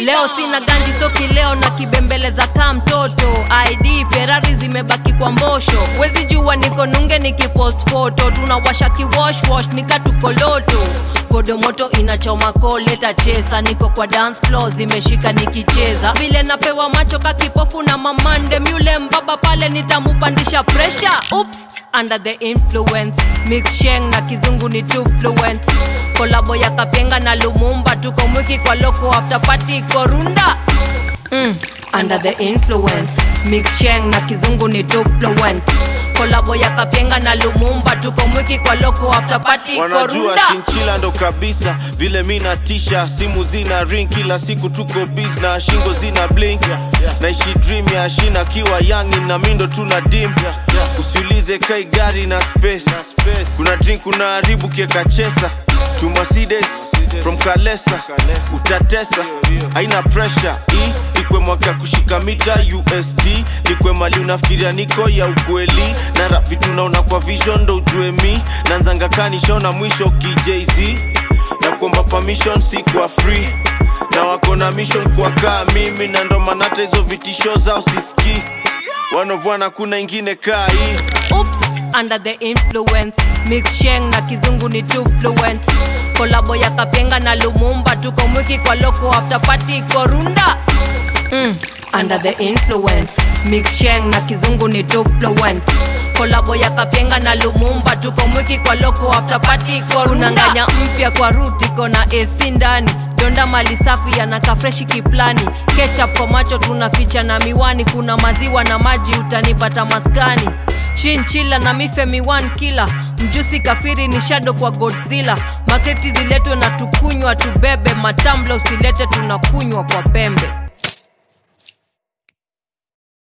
Leo sina ganji so kileo na kibembeleza kama mtoto. ID Ferrari zimebaki kwa mbosho. Wezi jua niko nunge nikipost photo. Tunawasha kiwash nikatukoloto. Kodo moto inachoma koleta chesa. Niko kwa dance floor zimeshika nikicheza. Vile napewa macho kakipofu na mamande. Mule mbaba pale nitamupandisha pressure. Oops, under the influence. Mix Sheng na kizungu ni too fluent. Kolabo ya Kapenga na Lumumba. Tuko mwiki kwa loko after party korunda. Under the influence. Mix Sheng na kizungu ni too fluent. Kolabo ya Kapenga na Lumumba. Tuko mwiki kwa loko after party korunda. Wanajua Shinchila ndo kabisa. Vile mina tisha. Simu zina ring kila siku tuko busy. Na shingo zina blink. Naishi dream ya shina kiwa young na mindo tuna dim. Usiulize kai gari na space. Kuna drink kuna haribu kieka chesa. To Mercedes from Kalesa. Utatesa haina pressure. Ikwe mwaka kushika mita USD. Ikwe mali unafikiria niko ya ukweli. Na rap vitu naona kwa vision ndo ujue mi. Nanzanga kanishona mwisho KJZ. Na kuomba permission si kwa free. Na wako na mission kwa kaa mimi. Na ndo manata hizo vitisho zao sisiki. Wanovwana kuna ingine kaa hii. Oops, under the influence. Mix Sheng na kizungu ni too fluent. Kolabo ya Kapenga na Lumumba. Tuko mwiki kwa loko after party korunda. Under the influence. Mix Sheng na kizungu ni too fluent. Kolabo ya Kapenga na Lumumba. Tuko mwiki kwa loko after party korunda. Nganya mpya kwa root iko na AC ndani. Donda mali safi yanaka freshi kiplani. Ketchup kwa macho tunaficha na miwani. Kuna maziwa na maji utanipata maskani. Chinchila na mife miwan kila. Mjusi kafiri ni shadow kwa Godzilla. Makreti ziletwe na tukunywa tubebe. Matambla usilete tunakunywa kwa pembe.